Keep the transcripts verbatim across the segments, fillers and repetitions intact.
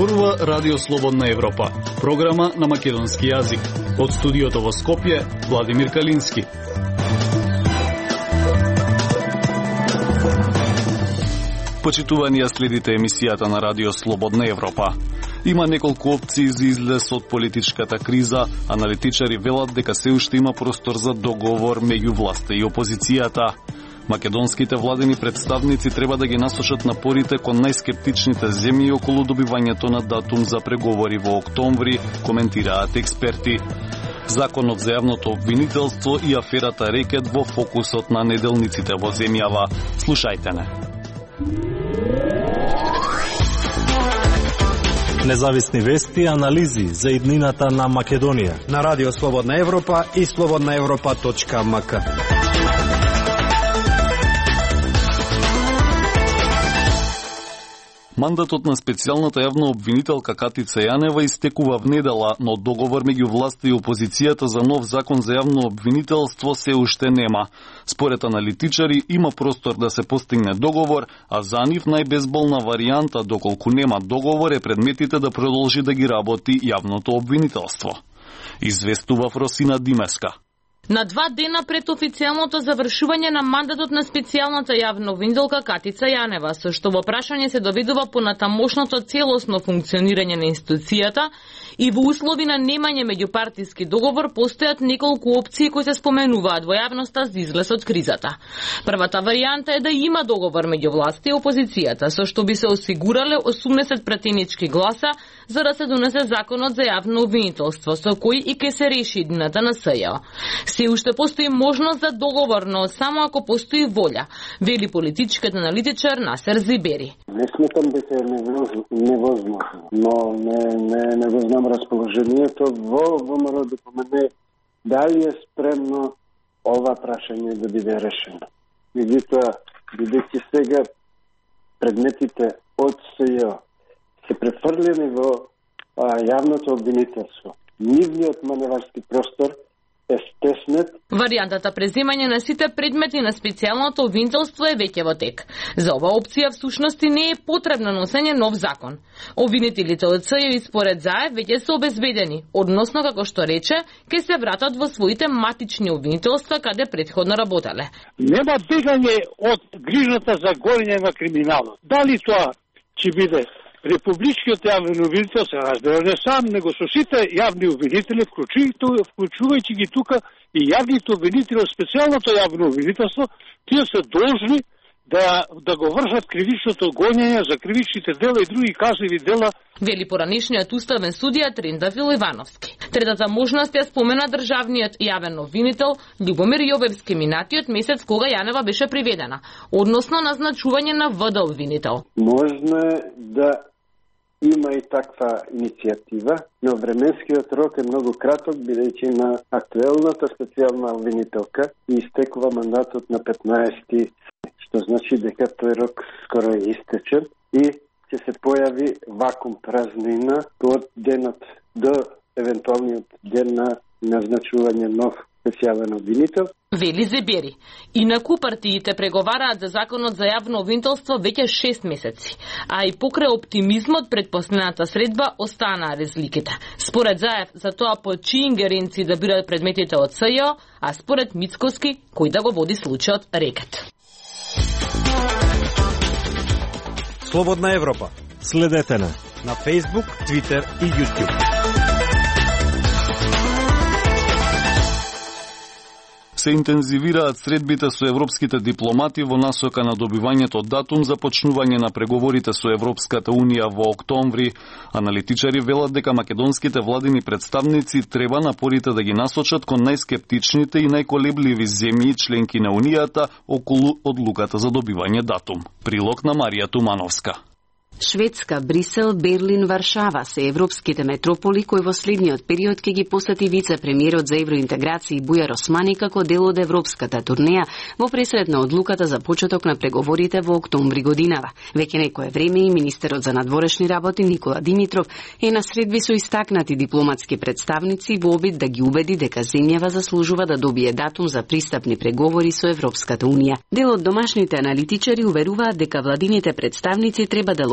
Зборува Радио Слободна Европа, програма на македонски јазик. Од студиото во Скопје, Владимир Калински. Почитувани, следите емисијата на Радио Слободна Европа. Има неколку опции за излез од политичката криза. Аналитичари велат дека се уште има простор за договор меѓу власта и опозицијата. Македонските владени представници треба да ги насочат напорите кон најскептичните земји околу добивањето на датум за преговори во октомври, коментираат експерти. Законот за јавното обвинителство и аферата Рекет во фокусот на неделниците во земјава. Слушајте не. Независни вести и анализи за иднината на Македонија на Радио Слободна Европа и слободна европа точка ем ка. Мандатот на специјалната јавна обвинителка Катица Јанева истекува внедела, но договор меѓу власта и опозицијата за нов закон за јавно обвинителство се уште нема. Според аналитичари има простор да се постигне договор, а за нив најбезболна варијанта доколку нема договор е предметите да продолжи да ги работи јавното обвинителство. Известува Фросина Димеска. На два дена пред официјалното завршување на мандатот на специјалната јавна обвинителка Катица Јанева, со што во прашање се доведува понатамошното целосно функционирање на институцијата и во услови на немање меѓупартиски договор постојат неколку опции кои се споменуваат во јавноста за излез од кризата. Првата варијанта е да има договор меѓу власта и опозицијата, со што би се осигурале осумдесет пратенички гласа за да се донесе законот за јавно обвинителство, со кој и ке се реши иднината на СЈО. Се уште постои можност за договор, но само ако постои волја, вели политичкиот аналитичар Насер Зибери. Не сметам дека е невозможно, но не, не, не го знам расположението во ВМРО да помене дали е спремно ова прашање да биде решено. Меѓутоа, бидејќи сега предметите од СЈО се префрлени во а, јавното обвинителство, нивниот маневарски простор е стеснет. Варијантата преземање на сите предмети на специјалното обвинителство е веќе во тек. За ова опција всушност не е потребно носење нов закон. Обвинителите од СЈО и според ЗАЕВ веќе се обезбедени, односно како што рече, ќе се вратат во своите матични обвинителства каде претходно работеле. Нема бегање од грижата за горење на криминалот. Дали тоа ќе биде Републичкиот јавен обвинител, се разбира не сам, него со сите јавни обвинители, вклучувајќи ги тука и јавните обвинители од специјалното јавно обвинителство, тие се должни да, да го вршат кривичното гонење за кривичните дела и други казливи дела. Вели поранешниот уставен судија Трендафил Ивановски. Третата можност ја спомена државниот јавен обвинител Љубомир Јовевски минатиот месец кога Јанева беше приведена, односно назначување на ВД обвинител. Можно е да има и таква иницијатива, но временскиот рок е многу краток, бидејќи на актуелната специјална обвинителка истекува мандатот на петнаесети, што значи дека тој рок скоро е истечен и ќе се појави вакуум, празнина од денот до евентуалниот ден на назначување нов специјален обвинител. Вели Зебери. Инаку партиите преговараат за законот за јавно обвинителство веќе шест месеци, а и покрај оптимизмот пред последната средба останаа разликите. Според ЗАЕВ за тоа по чии ингеренции да бират предметите од СЈО, а според Мицкоски кој да го води случајот Рекет. Слободна Европа. Следете на на Facebook, Twitter и YouTube. Се интензивираат средбите со европските дипломати во насока на добивањето датум за почнување на преговорите со Европската Унија во октомври. Аналитичари велат дека македонските владени представници треба напорите да ги насочат кон најскептичните и најколебливи земји членки на Унијата околу одлуката за добивање датум. Прилог на Марија Тумановска. Шведска, Брисел, Берлин, Варшава се европските метрополи кои во следниот период ќе ги посети вице-премиерот за евроинтеграција Бујар Османи како дел од европската турнеја во пресред на одлуката за почеток на преговорите во октомври годинава. Веќе некое време и министерот за надворешни работи Никола Димитров е на средби со истакнати дипломатски представници во обид да ги убеди дека земјава заслужува да добие датум за пристапни преговори со Европската Унија. Дел од домашните аналитичари уверуваат дека владините представници треба да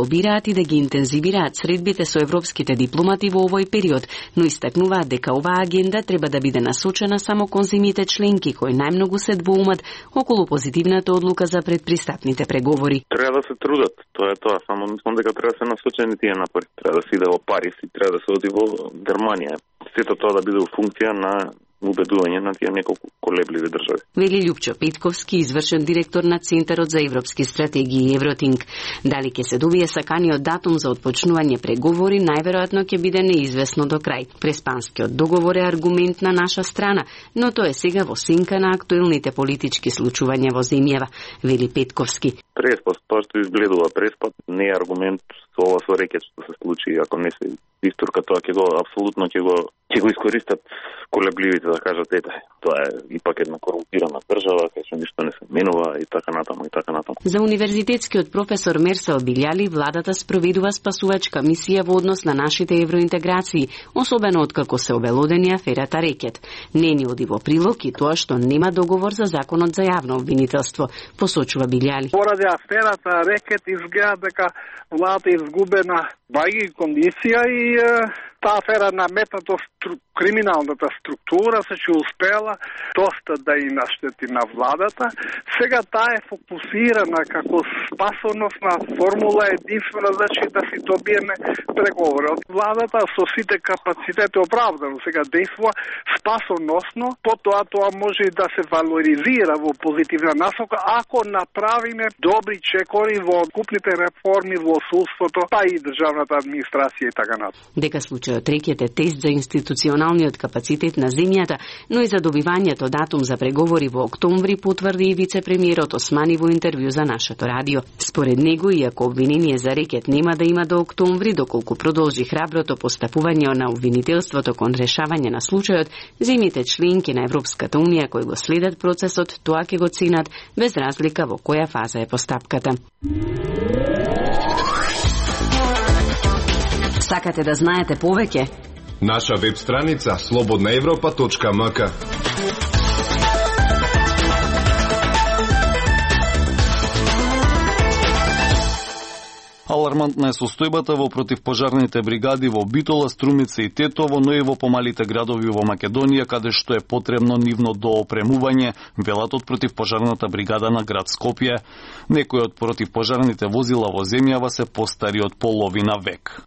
обираат и да ги интензивираат средбите со европските дипломати во овој период, но истакнуваат дека оваа агенда треба да биде насочена само кон земјите членки кои најмногу се двоумат околу позитивната одлука за предпристапните преговори. Треба да се трудат, тоа е тоа, само мислам дека треба да се насочени тие напори. Треба да се иде во Париз и треба да се оди во Германија. Сето тоа да биде во функција на убедување на тие неколку колебливи држави. Вели Љупчо Петковски, извршен директор на Центарот за европски стратегии Евротинг. Дали ќе се добие саканиот датум за отпочнување преговори, најверојатно ќе биде неизвестно до крај. Преспанскиот договор е аргумент на наша страна, но тоа е сега во сенка на актуелните политички случувања во земјава, вели Петковски. Преспад, тоа што изгледува преспад, не е аргумент со ова со рекет што се случи, ако не се истурка, тоа ќе го апсолутно ќе го ќе го искористат колебливите да кажат ете, тоа е ипак една корумпирана држава, кај што ништо не се менува и така натаму и така натаму. За универзитетскиот професор Мерсел Билјали, владата спроведува спасувачка мисија во однос на нашите евроинтеграции, особено откако се обелодени аферата Рекет. Не ни оди во прилог и тоа што нема договор за законот за јавно обвинителство, посочува Билјали. Поради аферата Рекет изгледа дека владата изгубена бајги кондиција и таа афера наметнато стру... криминалната структура се че успела доста да и наштети на владата. Сега таа е фокусирана како спасоносна формула единствена значи да си добиеме преговори од владата со сите капацитети оправдано. Сега действува спасоносно, потоа тоа може да се валоризира во позитивна насока ако направиме добри чекори во купните реформи во судството, па и државната администрација и така натаму. Дека случајот Рекет е тест за институционалниот капацитет на земјата, но и за добивањето датум за преговори во октомври, потврди и вице-премиерот Османи во интервју за нашето радио. Според него, иако обвинение за Рекет нема да има до октомври, доколку продолжи храброто постапување на обвинителството кон решавање на случајот, земјите членки на Европската унија кои го следат процесот, тоа ќе го ценат без разлика во која фаза е постапката. Сакате да знаете повеќе? Наша веб страница слободна европа точка ем ка. Алармантна е состојбата во противпожарните бригади во Битола, Струмица и Тетово, но и во помалите градови во Македонија, каде што е потребно нивно доопремување, велат од противпожарната бригада на град Скопје. Некои од противпожарните возила во земјава се постари од половина век.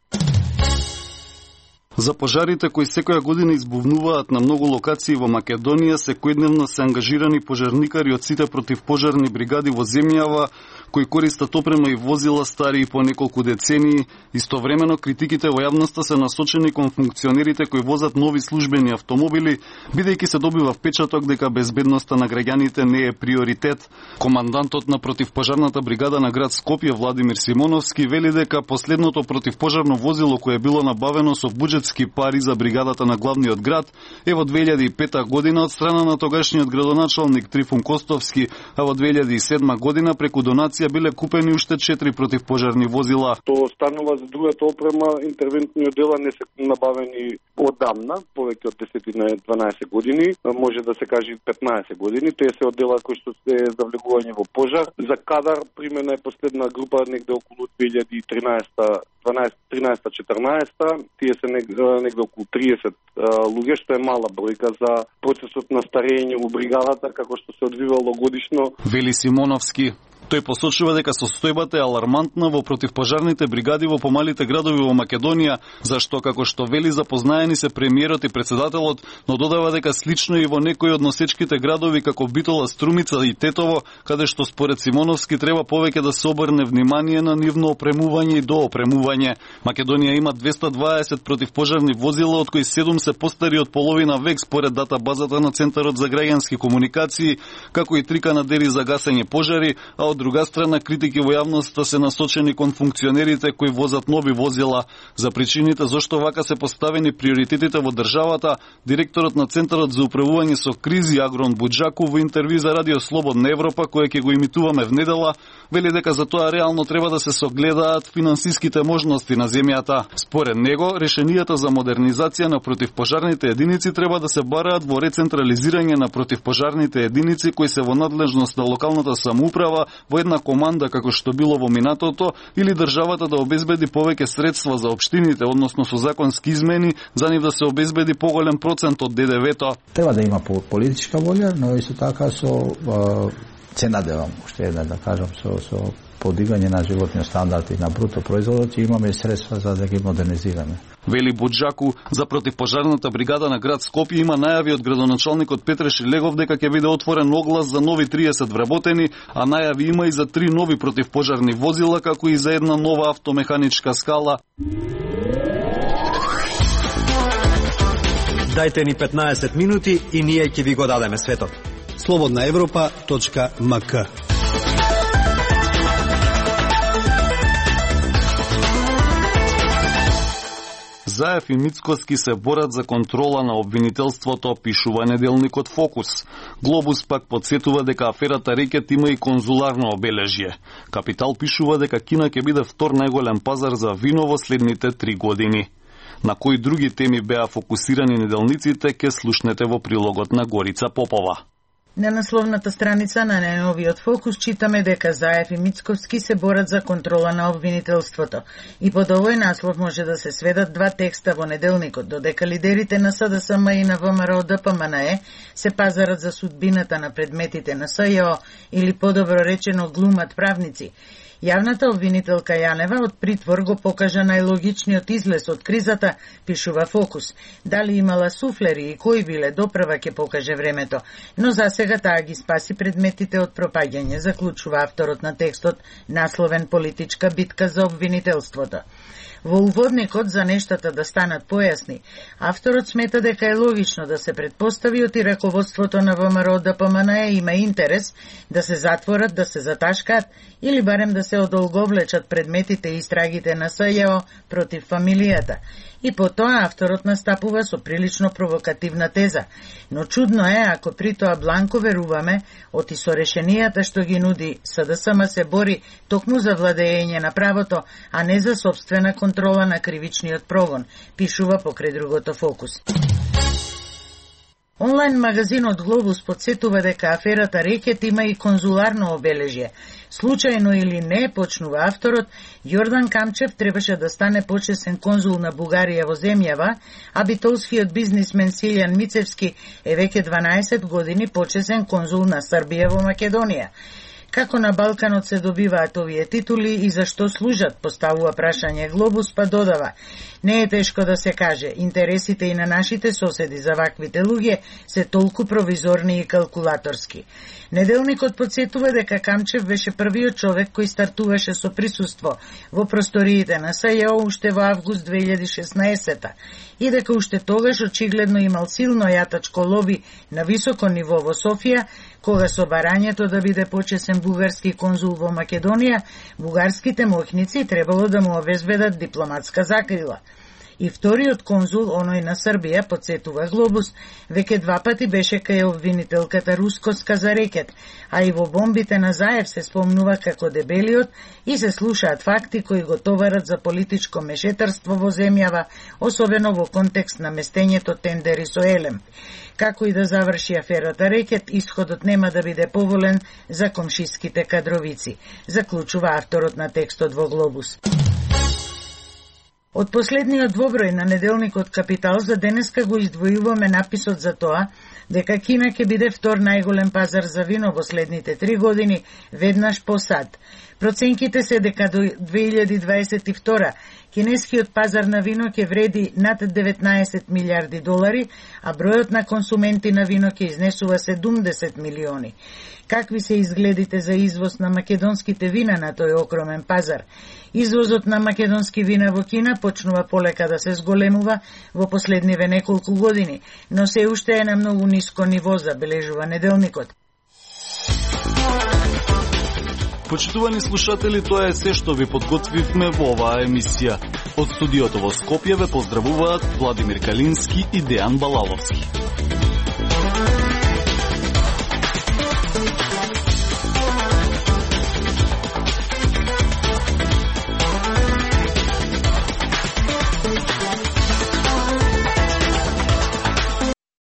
За пожарите кои секоја година избувнуваат на многу локации во Македонија, секојдневно се ангажирани пожарникари од сите противпожарни бригади во земјава, кои користат опрема и возила стари по неколку децении. Истовремено критиките во јавноста се насочени кон функционерите кои возат нови службени автомобили, бидејќи се добива впечаток дека безбедноста на граѓаните не е приоритет. Командантот на противпожарната бригада на град Скопје Владимир Симоновски вели дека последното противпожарно возило кое било набавено со буџетски пари за бригадата на главниот град е во две илјади и пета година од страна на тогашниот градоначалник Трифун Костовски, а во две илјади и седма година преку донација биле купени уште четири противпожарни возила. Тоа станува за другата опрема, интервентниот дела не се набавени одамна, повеќе од десет-дванаесет години, може да се каже петнаесет години. Тие се од дела кои што се за влегување во пожар. За кадар примена е последна група негде околу две илјади и тринаесета, тринаесета четрнаесета, тие се негде околу триесет луѓе, што е мала бројка за процесот на старење во бригадата, како што се одвивало годишно. Вели Симоновски. Тој посочува дека состојбата е алармантна во противпожарните бригади во помалите градови во Македонија, зашто, како што вели, запознаени се премиерот и председателот, но додава дека слично и во некои од носечките градови како Битола, Струмица и Тетово, каде што според Симоновски треба повеќе да се обрне внимание на нивно опремување и доопремување. Македонија има двесте дваесет противпожарни возила, од кои седум се постари од половина век според датабазата на Центарот за граѓански комуникации, како и три канадери за гасење пожари, а од друга страна критики во јавноста се насочени кон функционерите кои возат нови возила. За причините зашто вака се поставени приоритетите во државата, директорот на Центарот за управување со кризи Агрон Буџаков во интервју за Радио Слободна Европа, кое ќе го имитуваме внедела, вели дека за тоа реално треба да се согледаат финансиските можности на земјата. Според него, решенијата за модернизација на противпожарните единици треба да се бараат во рецентрализирање на противпожарните единици кои се во надлежност на локалната самоуправа, во една команда како што било во минатото, или државата да обезбеди повеќе средства за општините, односно со законски измени, за нив да се обезбеди поголем процент од Д Д В-то. Треба да има политичка волја, но исто така со се надевам, уште една да кажам, со, со подигање на животниот стандард и на бруто производот, и имаме средства за да ги модернизираме. Вели Буџаку, за противпожарната бригада на град Скопје има најави од градоначалникот Петре Шилегов дека ќе биде отворен оглас за нови триесет вработени, а најави има и за три нови противпожарни возила, како и за една нова автомеханичка скала. Дајте ни петнаесет минути и ние ќе ви го дадеме светот. слободна европа точка м к. Заев и Мицкоски се борат за контрола на обвинителството, пишува неделникот Фокус. Глобус пак подсетува дека аферата Рекет има и конзуларно обележје. Капитал пишува дека Кина ќе биде втор најголем пазар за вино во следните три години. На кои други теми беа фокусирани неделниците, ке слушнете во прилогот на Горица Попова. На насловната страница на најновиот Фокус читаме дека Заев и Мицковски се борат за контрола на обвинителството. И под овој наслов може да се сведат два текста во неделникот, додека лидерите на С Д С М и на В М Р Д П М Н Е се пазарат за судбината на предметите на С Ј О, или подобро речено глумат правници. Јавната обвинителка Јанева од притвор го покажа најлогичниот излез од кризата, пишува Фокус. Дали имала суфлери и кои биле, допрва ќе покаже времето, но засега таа ги спаси предметите од пропаѓање, заклучува авторот на текстот, насловен Политичка битка за обвинителството. Во уводникот за нештата да станат појасни, авторот смета дека е логично да се предпостави од и раководството на В М Р Д П М Н Е има интерес да се затворат, да се заташкаат или барем да се одолговлечат предметите и истрагите на С Ј О против фамилијата. И по тоа авторот настапува со прилично провокативна теза. Но чудно е ако при тоа бланко веруваме, оти со решенијата што ги нуди С Д С М се бори токму за владење на правото, а не за собствена контрола на кривичниот прогон, пишува покрај другото Фокус. Онлайн магазинот Глобус подсетува дека аферата Рекет има и конзуларно обележје. Случајно или не, почнува авторот, Јордан Камчев требаше да стане почесен конзул на Бугарија во земјава, а битолскиот бизнисмен Силјан Мицевски е веќе дванаесет години почесен конзул на Србија во Македонија. Како на Балканот се добиваат овие титули и зашто служат, поставува прашање Глобус, па додава: не е тешко да се каже, интересите и на нашите соседи за ваквите луѓе се толку провизорни и калкулаторски. Неделникот подсетува дека Камчев беше првиот човек кој стартуваше со присуство во просториите на С Ј О уште во август две илјади и шеснаесета и дека уште тогаш очигледно имал силно јатачко лоби на високо ниво во Софија, кога со барањето да биде почесен бугарски конзул во Македонија, бугарските моќници требало да му обезбедат дипломатска закрила. И вториот конзул, оној на Србија, подсетува Глобус, веќе два пати беше кај обвинителката Рускоска за Рекет, а и во бомбите на Заев се спомнува како дебелиот и се слушаат факти кои го товарат за политичко мешетарство во земјава, особено во контекст на местењето тендери со Елем. Како и да заврши аферата Рекет, исходот нема да биде поволен за комшиските кадровици, заклучува авторот на текстот во Глобус. Од последниот двоброј на неделникот Капитал за денеска го издвојуваме написот за тоа дека Кина ќе биде втор најголем пазар за вино во следните три години, веднаш по САД. Проценките се дека до две илјади дваесет и втора кинескиот пазар на вино ќе вреди над деветнаесет милиарди долари, а бројот на консументи на вино ќе изнесува седумдесет милиони. Какви се изгледите за извоз на македонските вина на тој огромен пазар? Извозот на македонски вина во Кина почнува полека да се зголемува во последниве неколку години, но се уште е на многу ниско ниво, забележува неделникот. Почитувани слушатели, тоа е се што ви подготвивме во оваа емисија. Од студиото во Скопје ве поздравуваат Владимир Калински и Дејан Балаловски.